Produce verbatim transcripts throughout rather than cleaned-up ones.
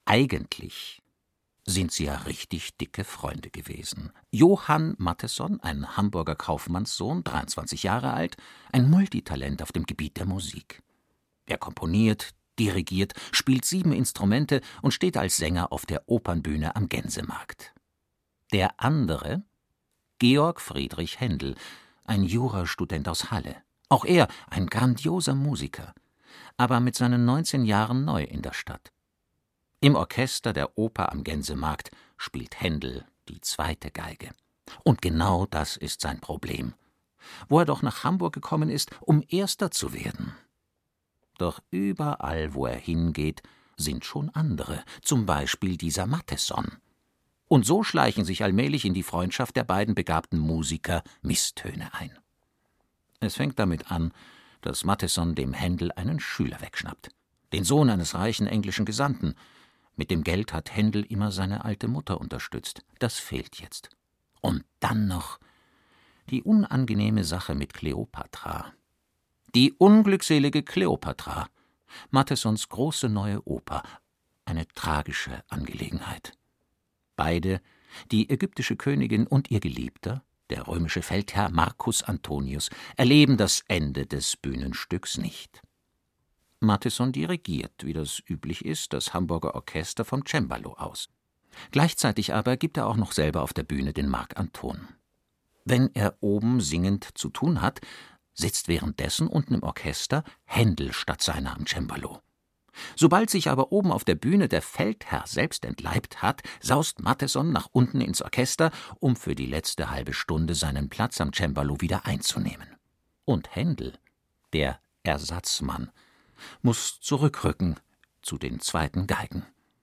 Eigentlich sind sie ja richtig dicke Freunde gewesen. Johann Mattheson, ein Hamburger Kaufmannssohn, dreiundzwanzig Jahre alt, ein Multitalent auf dem Gebiet der Musik. Er komponiert, dirigiert, spielt sieben Instrumente und steht als Sänger auf der Opernbühne am Gänsemarkt. Der andere, Georg Friedrich Händel, ein Jurastudent aus Halle. Auch er ein grandioser Musiker, aber mit seinen neunzehn Jahren neu in der Stadt. Im Orchester der Oper am Gänsemarkt spielt Händel die zweite Geige. Und genau das ist sein Problem. Wo er doch nach Hamburg gekommen ist, um Erster zu werden. Doch überall, wo er hingeht, sind schon andere, zum Beispiel dieser Mattheson. Und so schleichen sich allmählich in die Freundschaft der beiden begabten Musiker Misstöne ein. Es fängt damit an, dass Mattheson dem Händel einen Schüler wegschnappt, den Sohn eines reichen englischen Gesandten. Mit dem Geld hat Händel immer seine alte Mutter unterstützt. Das fehlt jetzt. Und dann noch die unangenehme Sache mit Kleopatra. Die unglückselige Kleopatra, Matthesons große neue Oper, eine tragische Angelegenheit. Beide, die ägyptische Königin und ihr Geliebter, der römische Feldherr Marcus Antonius, erleben das Ende des Bühnenstücks nicht. Mattheson dirigiert, wie das üblich ist, das Hamburger Orchester vom Cembalo aus. Gleichzeitig aber gibt er auch noch selber auf der Bühne den Marc Anton. Wenn er oben singend zu tun hat, sitzt währenddessen unten im Orchester Händel statt seiner am Cembalo. Sobald sich aber oben auf der Bühne der Feldherr selbst entleibt hat, saust Mattheson nach unten ins Orchester, um für die letzte halbe Stunde seinen Platz am Cembalo wieder einzunehmen. Und Händel, der Ersatzmann, muss zurückrücken zu den zweiten Geigen.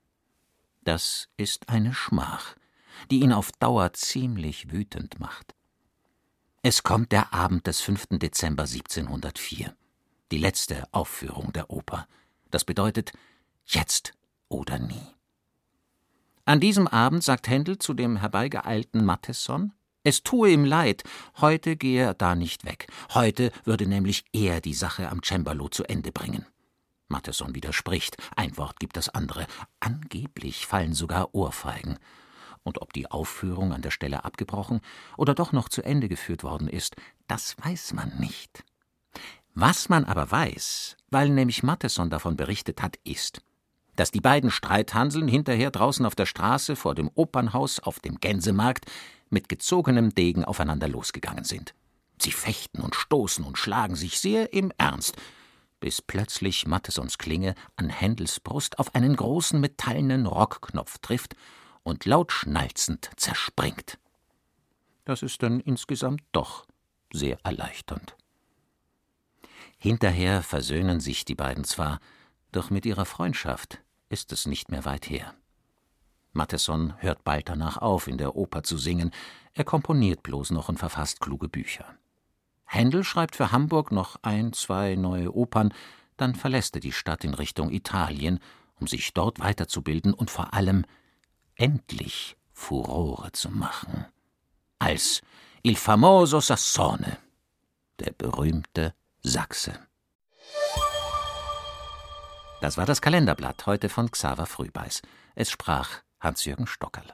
Das ist eine Schmach, die ihn auf Dauer ziemlich wütend macht. Es kommt der Abend des fünften Dezember siebzehnhundertvier, die letzte Aufführung der Oper. Das bedeutet, jetzt oder nie. An diesem Abend sagt Händel zu dem herbeigeeilten Mattheson, es tue ihm leid, heute gehe er da nicht weg. Heute würde nämlich er die Sache am Cembalo zu Ende bringen. Mattheson widerspricht, ein Wort gibt das andere. Angeblich fallen sogar Ohrfeigen. Und ob die Aufführung an der Stelle abgebrochen oder doch noch zu Ende geführt worden ist, das weiß man nicht. Was man aber weiß, weil nämlich Mattheson davon berichtet hat, ist, dass die beiden Streithanseln hinterher draußen auf der Straße vor dem Opernhaus auf dem Gänsemarkt mit gezogenem Degen aufeinander losgegangen sind. Sie fechten und stoßen und schlagen sich sehr im Ernst, bis plötzlich Matthesons Klinge an Händels Brust auf einen großen metallenen Rockknopf trifft und laut schnalzend zerspringt. Das ist dann insgesamt doch sehr erleichternd. Hinterher versöhnen sich die beiden zwar, doch mit ihrer Freundschaft ist es nicht mehr weit her. Mattheson hört bald danach auf, in der Oper zu singen, er komponiert bloß noch und verfasst kluge Bücher. Händel schreibt für Hamburg noch ein, zwei neue Opern, dann verlässt er die Stadt in Richtung Italien, um sich dort weiterzubilden und vor allem endlich Furore zu machen. Als Il famoso Sassone, der berühmte Sachse. Das war das Kalenderblatt, heute von Xaver Frühbeiß. Es sprach Hans-Jürgen Stockerl.